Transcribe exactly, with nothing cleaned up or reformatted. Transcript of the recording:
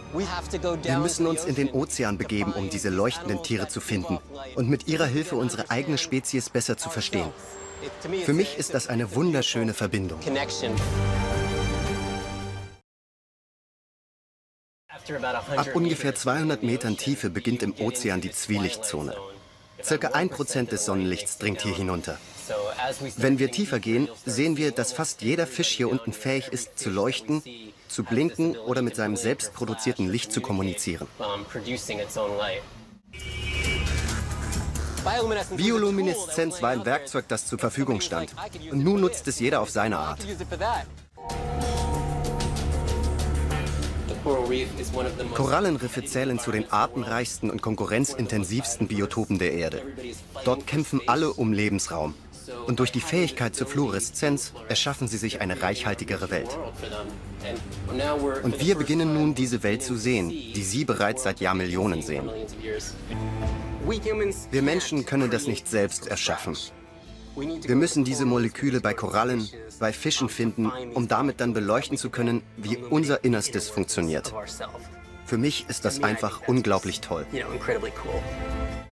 Wir müssen uns in den Ozean begeben, um diese leuchtenden Tiere zu finden und mit ihrer Hilfe unsere eigene Spezies besser zu verstehen. Für mich ist das eine wunderschöne Verbindung. Ab ungefähr zweihundert Metern Tiefe beginnt im Ozean die Zwielichtzone. Circa ein Prozent des Sonnenlichts dringt hier hinunter. Wenn wir tiefer gehen, sehen wir, dass fast jeder Fisch hier unten fähig ist, zu leuchten, zu blinken oder mit seinem selbst produzierten Licht zu kommunizieren. Biolumineszenz war ein Werkzeug, das zur Verfügung stand. Und nun nutzt es jeder auf seine Art. Korallenriffe zählen zu den artenreichsten und konkurrenzintensivsten Biotopen der Erde. Dort kämpfen alle um Lebensraum. Und durch die Fähigkeit zur Fluoreszenz erschaffen sie sich eine reichhaltigere Welt. Und wir beginnen nun, diese Welt zu sehen, die sie bereits seit Jahrmillionen sehen. Wir Menschen können das nicht selbst erschaffen. Wir müssen diese Moleküle bei Korallen, bei Fischen finden, um damit dann beleuchten zu können, wie unser Innerstes funktioniert. Für mich ist das einfach unglaublich toll.